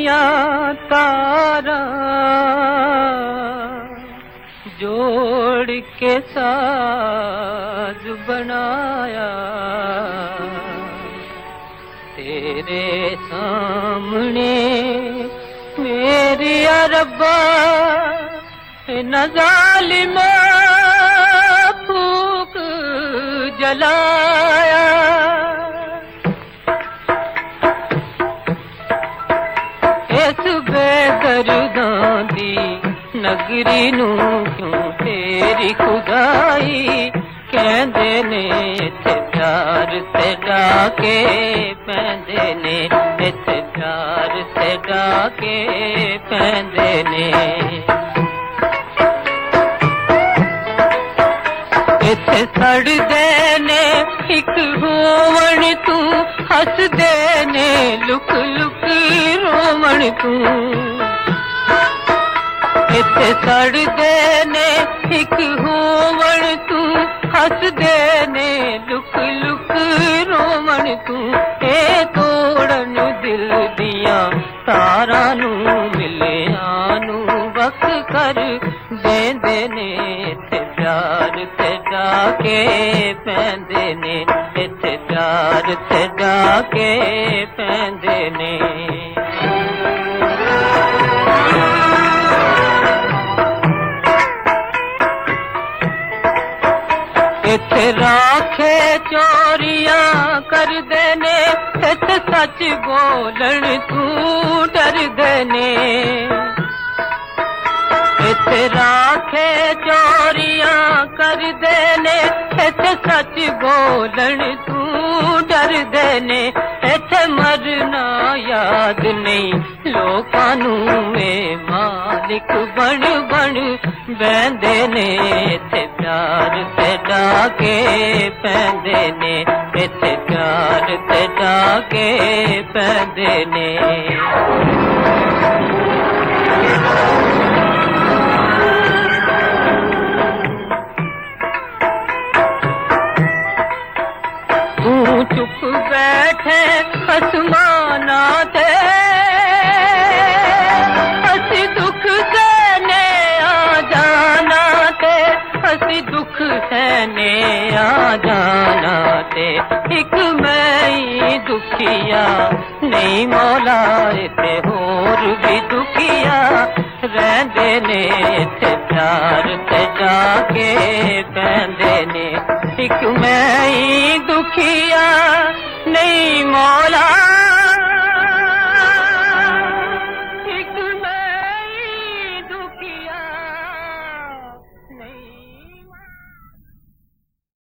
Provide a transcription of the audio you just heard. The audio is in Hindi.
दियां तारा जोड़ के साज बनाया, तेरे सामने मेरी रब्बा न ज़ालिमा फूक जलाया। इस बेदर्दां दी नगरी नू क्यों तेरी खुदाई कहंदे ने, इत्थे प्यार ते डाके पैंदे ने, इत्थे प्यार ते डाके पैंदे ने। इत्थे सड़दे ने इक होवण तू, हसदे ने लुक लुक रोवण तू। इत्थे सड़दे ने इक होवण तू, हसदे ने लुक लुक रोवण तू। ए तोड़न दिल दियां तारां नू मिलियां नू वक्त कर देंदे ने, इत्थे प्यार ते डाके पैंदे ने, इत्थे प्यार ते डाके पैंदे ने। इत्थे राखे चोरियां करदे ने, इत्थे सच बोलण तू डरदे ने। इत्थे राखे चोरियां करदे ने, इत्थे सच बोलण तू डरदे ने। इत्थे मरना याद नहीं लोकां नू, ए मालिक बन बन बैंदे ने, इत्थे प्यार ते डाके पैंदे ने, इत्थे प्यार ते डाके पैंदे ने। तू चुप बैठे आसमाना ते, असी दुख सहने आ जाना ते, असी दुख सहने आ जाना ते। इक मैं ही दुखिया नहीं मौला, इत्थे होर भी दुखिया रहंदे ने, इत्थे प्यार ते जाके पैंदे ने। इक मैं ही दुखिया नहीं मौला।